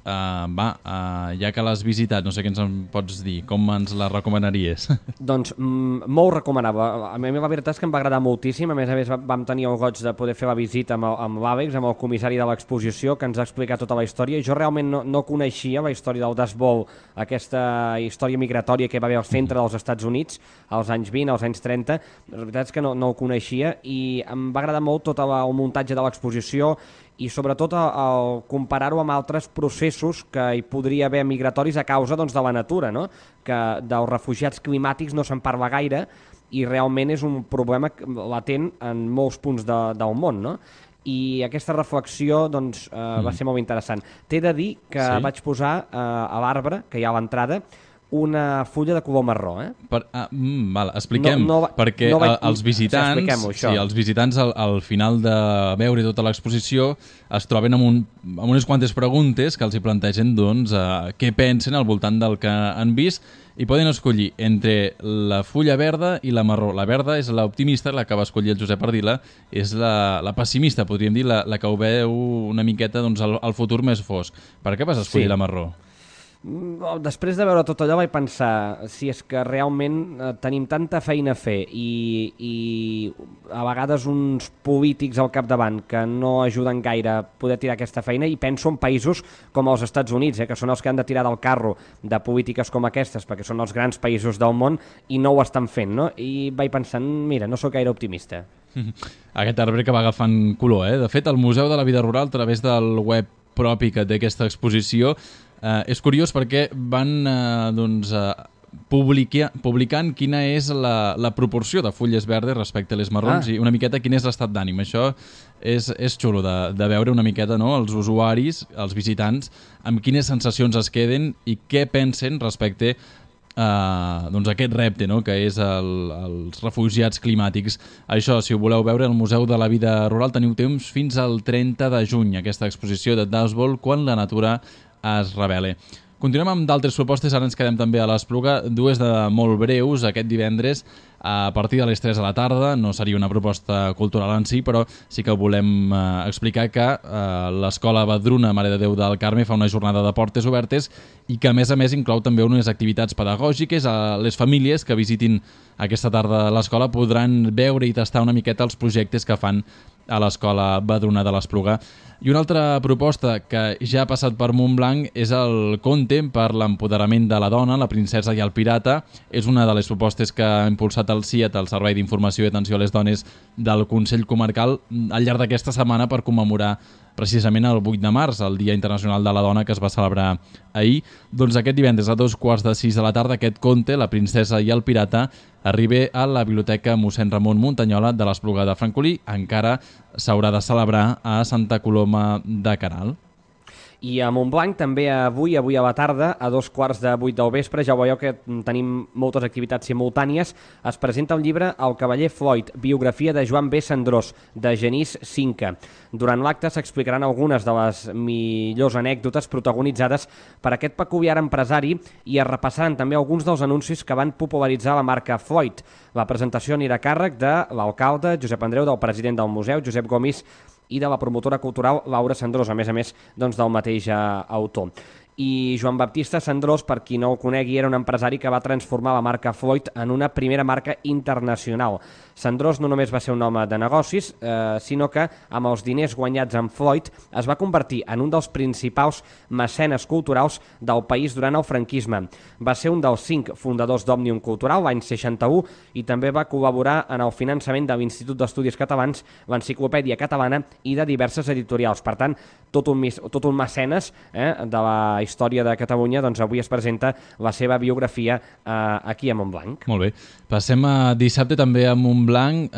Ja que l'has visitat, no sé què ens en pots dir, com ens la recomanaries? Doncs molt recomanable. A mi la veritat és que em va agradar moltíssim, a més vam tenir el goig de poder fer la visita amb l'Àlex, amb el comissari de l'exposició, que ens ha explicat tota la història. Jo realment no coneixia la història del Dust Bowl, aquesta història migratòria que va haver al centre dels Estats Units als anys 20, als anys 30. La veritat és que no ho coneixia i em va agradar molt tot el muntatge de l'exposició i sobretot el comparar-ho amb altres processos que hi podria haver migratoris a causa de la natura, no? Que dels refugiats climàtics no se'n parla gaire i realment és un problema latent en molts punts del món, no? I aquesta reflexió va ser molt interessant. T'he de dir que vaig posar a l'arbre, que hi ha a l'entrada, una fulla de color marró. Expliquem, perquè els visitants al final de veure tota l'exposició es troben amb unes quantes preguntes que els hi plantegen què pensen al voltant del que han vist i poden escollir entre la fulla verda i la marró. La verda és l'optimista, la que va escollir el Josep Ardila, és la pessimista, podríem dir, la que ho veu una miqueta al futur més fosc. Per què vas escollir la marró? Després de veure tot allò vaig pensar si és que realment tenim tanta feina a fer i a vegades uns polítics al capdavant que no ajuden gaire a poder tirar aquesta feina, i penso en països com els Estats Units, que són els que han de tirar del carro de polítiques com aquestes perquè són els grans països del món i no ho estan fent, no? I vaig pensar, mira, no sóc gaire optimista. Aquest arbre que va agafant color, De fet, el Museu de la Vida Rural, a través del web propi que té aquesta exposició, és curiós perquè van publicant quina és la proporció de fulles verdes respecte a les marrons i una miqueta quin és l'estat d'ànim. Això és xulo de veure una miqueta, no?, els usuaris, els visitants, amb quines sensacions es queden i què pensen respecte a aquest repte, no?, que és els refugiats climàtics. Això, si ho voleu veure, al Museu de la Vida Rural teniu temps fins al 30 de juny, aquesta exposició de Dust Bowl, quan la natura es revela. Continuem amb d'altres propostes, ara ens quedem també a l'Espluga, dues de molt breus. Aquest divendres, a partir de les 3 de la tarda, no seria una proposta cultural en si, però sí que volem explicar que l'Escola Vedruna Mare de Déu del Carme fa una jornada de portes obertes i que a més inclou també unes activitats pedagògiques. Les famílies que visitin aquesta tarda l'escola podran veure i tastar una miqueta els projectes que fan a l'Escola Vedruna de l'Espluga. I una altra proposta que ja ha passat per Montblanc és el conte per l'empoderament de la dona, La princesa i el pirata. És una de les propostes que ha impulsat el CIAT, el Servei d'Informació i Atenció a les Dones del Consell Comarcal, al llarg d'aquesta setmana per commemorar precisament el 8 de març, el Dia Internacional de la Dona, que es va celebrar ahir. Doncs aquest divendres a 2:45 de la tarda aquest conte, La princesa i el pirata, arriba a la Biblioteca Mossèn Ramon Muntanyola de l'Espluga de Francolí. Encara s'haurà de celebrar a Santa Coloma de Queralt. I a Montblanc també avui a la tarda, a 7:15 del vespre, ja ho veieu que tenim moltes activitats simultànies, es presenta el llibre El cavaller Floyd, biografia de Joan B. Cendrós, de Genís Cinca. Durant l'acte s'explicaran algunes de les millors anècdotes protagonitzades per aquest peculiar empresari i es repassaran també alguns dels anuncis que van popularitzar la marca Floyd. La presentació anirà a càrrec de l'alcalde Josep Andreu, del president del museu, Josep Gomis, i de la promotora cultural Laura Cendrós, a més del mateix autor. I Joan Baptista Cendrós, per qui no ho conegui, era un empresari que va transformar la marca Floyd en una primera marca internacional. Cendrós no només va ser un home de negocis, sinó que amb els diners guanyats amb Floyd es va convertir en un dels principals mecenes culturals del país durant el franquisme. Va ser un dels 5 fundadors d'Òmnium Cultural l'any 61 i també va col·laborar en el finançament de l'Institut d'Estudis Catalans, l'Enciclopèdia Catalana i de diverses editorials. Per tant, tot un mecenes de la història de Catalunya, doncs avui es presenta la seva biografia aquí a Montblanc. Molt bé. Passem a dissabte també a Montblanc.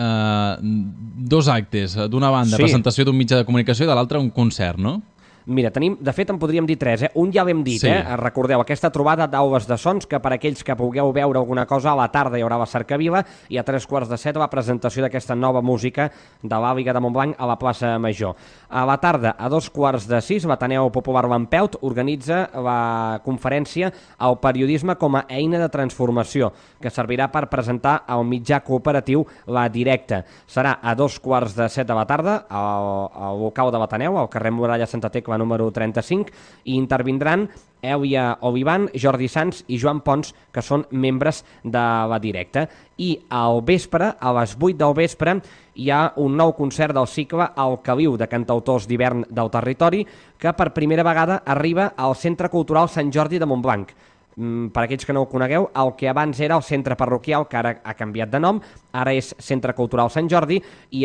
2 actes. D'una banda, presentació d'un mitjà de comunicació i de l'altra un concert, no? Mira, de fet en podríem dir 3, Un ja l'hem dit, Recordeu, aquesta trobada d'aules de sons, que per aquells que pugueu veure alguna cosa, a la tarda hi haurà la cercavila i a 3:45 la presentació d'aquesta nova música de l'Àliga de Montblanc a la plaça Major. A la tarda, a 5:45, l'Ateneu Popular Lampeut organitza la conferència El periodisme com a eina de transformació, que servirà per presentar el mitjà cooperatiu La Directa. Serà a 2:15 de la tarda al local de l'Ateneu, al carrer Muralla Santa Tecla número 35, i intervindran Èlia Olivan, Jordi Sans i Joan Pons, que són membres de La Directa. I al vespre, a les 8 del vespre, hi ha un nou concert del cicle El Caliu, de cantautors d'hivern del territori, que per primera vegada arriba al Centre Cultural Sant Jordi de Montblanc. Per aquells que no ho conegueu, el que abans era el centre parroquial, que ara ha canviat de nom, ara és Centre Cultural Sant Jordi, i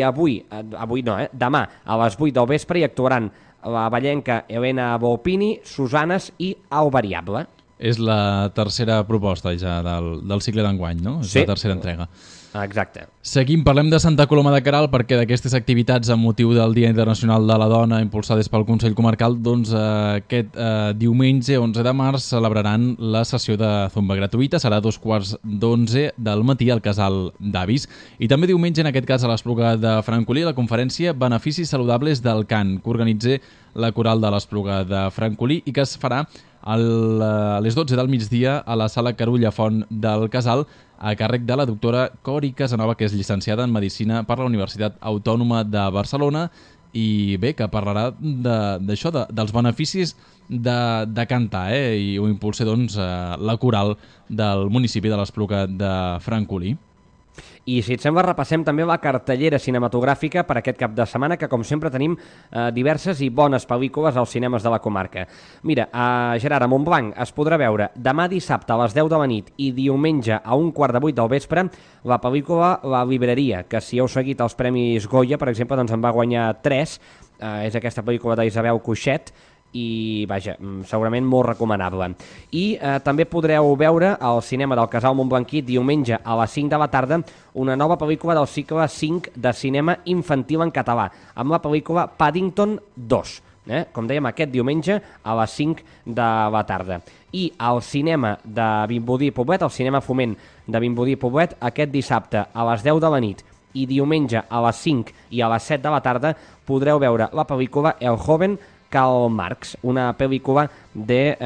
demà a les 8 del vespre hi actuaran la ballenca Helena Volpini, Susanes i El Variable. És la tercera proposta ja del cicle d'enguany, no? És la tercera entrega. Exacte. Seguim, parlem de Santa Coloma de Queralt, perquè d'aquestes activitats amb motiu del Dia Internacional de la Dona impulsades pel Consell Comarcal, doncs aquest diumenge 11 de març celebraran la sessió de zumba gratuïta, serà a 2:15 del matí al Casal d'Avis. I també diumenge, en aquest cas a l'Espluga de Francolí, la conferència Beneficis Saludables del Cant, que organitza la Coral de l'Espluga de Francolí i que es farà a les 12 del migdia a la Sala Carulla Font del Casal, a càrrec de la doctora Cori Casanova, que és llicenciada en Medicina per la Universitat Autònoma de Barcelona, i bé, que parlarà d'això, dels beneficis de cantar, i ho impulsa doncs la coral del municipi de l'Espluga de Francolí. I si et sembla, repassem també la cartellera cinematogràfica per aquest cap de setmana, que com sempre tenim diverses i bones pel·lícules als cinemes de la comarca. Mira, Gerard, a Montblanc es podrà veure demà dissabte a les 10 de la nit i diumenge a 7:15 del vespre la pel·lícula La Libreria, que si heu seguit els Premis Goya, per exemple, doncs en va guanyar 3. És aquesta pel·lícula d'Isabel Cuixet, i vaja, segurament molt recomanable. I també podreu veure al cinema del Casal Montblanquí diumenge a les 5 de la tarda una nova pel·lícula del cicle 5 de cinema infantil en català, amb la pel·lícula Paddington 2. Com dèiem, aquest diumenge a les 5 de la tarda. I al cinema de Vimbodí i Poblet, al cinema Foment de Vimbodí i Poblet, aquest dissabte a les 10 de la nit i diumenge a les 5 i a les 7 de la tarda podreu veure la pel·lícula El joven Karl Marx, una pel·lícula de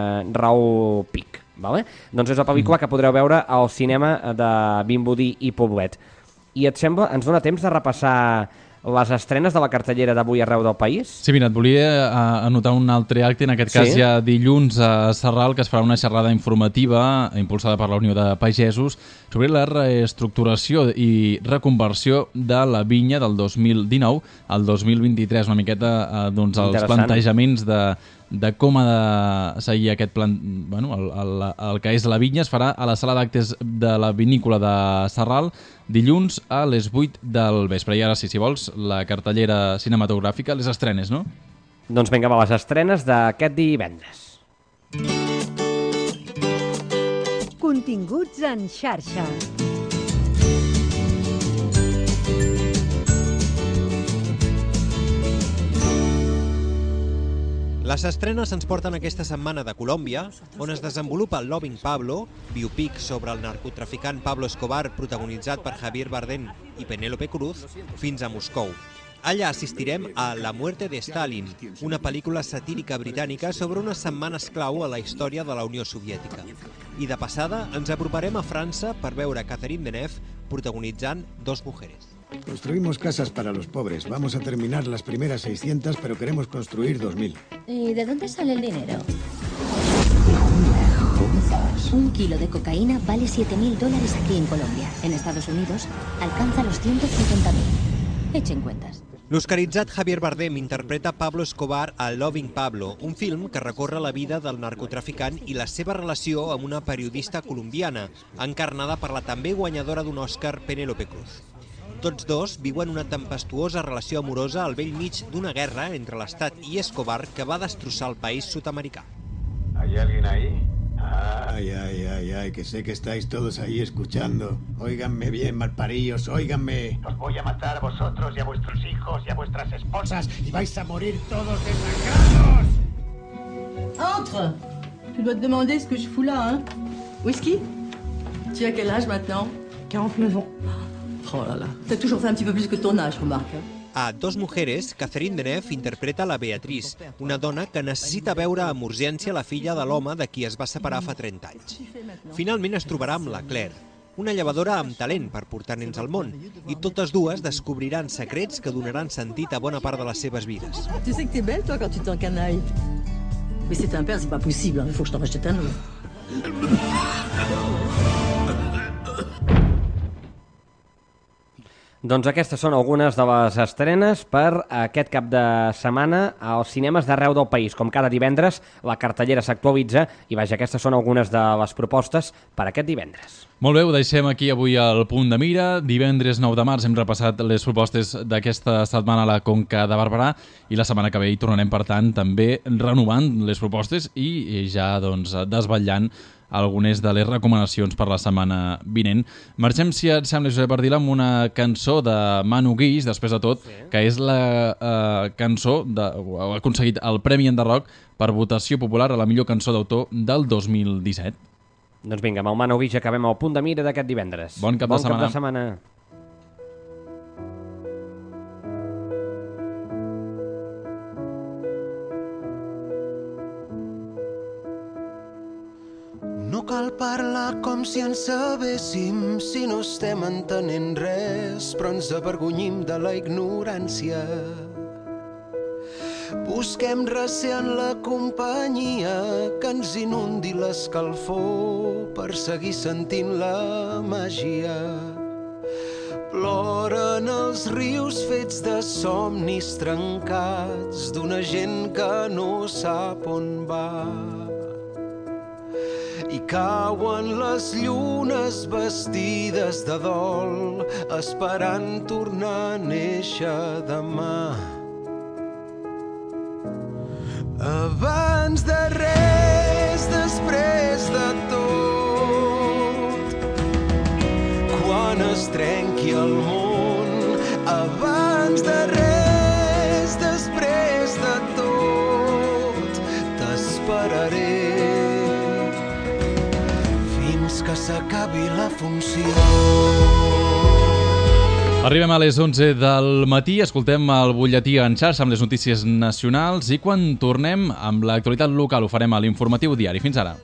Raúl Pic. Vale? Doncs és la pel·lícula que podreu veure al cinema de Vimbodí i Poblet. I et sembla, ens dona temps de repassar les estrenes de la cartellera d'avui arreu del país? Sí, mira, et volia anotar un altre acte, en aquest cas ja dilluns a Sarral, que es farà una xerrada informativa impulsada per la Unió de Pagesos sobre la reestructuració i reconversió de la vinya del 2019 al 2023, una miqueta els plantejaments de com ha de seguir aquest plan, el que és la vinya. Es farà a la sala d'actes de la vinícola de Sarral dilluns a les 8 del vespre. I ara sí, si vols, la cartellera cinematogràfica, les estrenes, no? Doncs vinga, va, les estrenes d'aquest divendres. Continguts en xarxa. Les estrenes ens porten aquesta setmana de Colòmbia, on es desenvolupa el Loving Pablo, biopic sobre el narcotraficant Pablo Escobar, protagonitzat per Javier Bardem i Penélope Cruz, fins a Moscou. Allà assistirem a La muerte de Stalin, una pel·lícula satírica britànica sobre unes setmanes clau a la història de la Unió Soviètica. I de passada ens aproparem a França per veure Catherine Deneuve protagonitzant Dos mujeres. Construimos casas para los pobres. Vamos a terminar las primeras 600, pero queremos construir 2000. ¿Y de dónde sale el dinero? Un kilo de cocaína vale $7.000 aquí en Colombia. En Estados Unidos alcanza los 150.000. Echen cuentas. L'oscaritzat Javier Bardem interpreta Pablo Escobar a Loving Pablo, un film que recorre la vida del narcotraficant i la seva relació amb una periodista colombiana, encarnada per la també guanyadora d'un Òscar Penélope Cruz. Tots dos viuen una tempestuosa relació amorosa al bell mig d'una guerra entre l'Estat i Escobar que va destrossar el país sud-americà. ¿Hay alguien ahí? Ay, que sé que estáis todos ahí escuchando. Óiganme bien, malparillos, óiganme. Os voy a matar a vosotros y a vuestros hijos y a vuestras esposas y vais a morir todos desangrados. Entre. Tu dois te demander ce que je fous là, hein? Whisky? Tu as quel âge maintenant? 49 ans. Oh là là. T'as toujours fait un petit peu plus que ton âge, remarque. A Dos Mujeres, Catherine Deneuve interpreta la Beatriz, una dona que necessita veure amb urgència la filla de l'home de qui es va separar fa 30 anys. Finalment es trobarà amb la Claire, una llevadora amb talent per portar nens al món, i totes dues descobriran secrets que donaran sentit a bona part de les seves vides. Tu sais que t'es belle, toi, quand tu t'encanailles. Mais c'est un père, c'est pas possible, il faut que je t'en rachète un autre. Doncs aquestes són algunes de les estrenes per aquest cap de setmana als cinemes d'arreu del país. Com cada divendres, la cartellera s'actualitza i vaja, aquestes són algunes de les propostes per aquest divendres. Molt bé, ho deixem aquí avui al Punt de Mira. Divendres 9 de març hem repassat les propostes d'aquesta setmana a la Conca de Barberà i la setmana que ve hi tornarem, per tant, també renovant les propostes i ja desvetllant algunes de les recomanacions per la setmana vinent. Marxem, si et sembla, Josep Ardila, amb una cançó de Manu Guix, després de tot, que és la cançó ha aconseguit el Premi Enderroc per votació popular a la millor cançó d'autor del 2017. Doncs vinga, amb el Manu Guix acabem el Punt de Mira d'aquest divendres. Bon cap de setmana. No cal parlar com si en sabéssim, si no estem entenent res, però ens avergonyim de la ignorància. Busquem recer en la companyia que ens inundi l'escalfor per seguir sentint la màgia. Ploren els rius fets de somnis trencats d'una gent que no sap on va. I cauen les llunes vestides de dol, esperant tornar a néixer demà. Abans de res, després de tot, quan es trenqui el món. Abans de res, després de tot, t'esperaré que s'acabi la funció. Arribem a les 11 del matí, escoltem el butlletí en xarxa amb les notícies nacionals i quan tornem amb l'actualitat local ho farem a l'Informatiu Diari. Fins ara.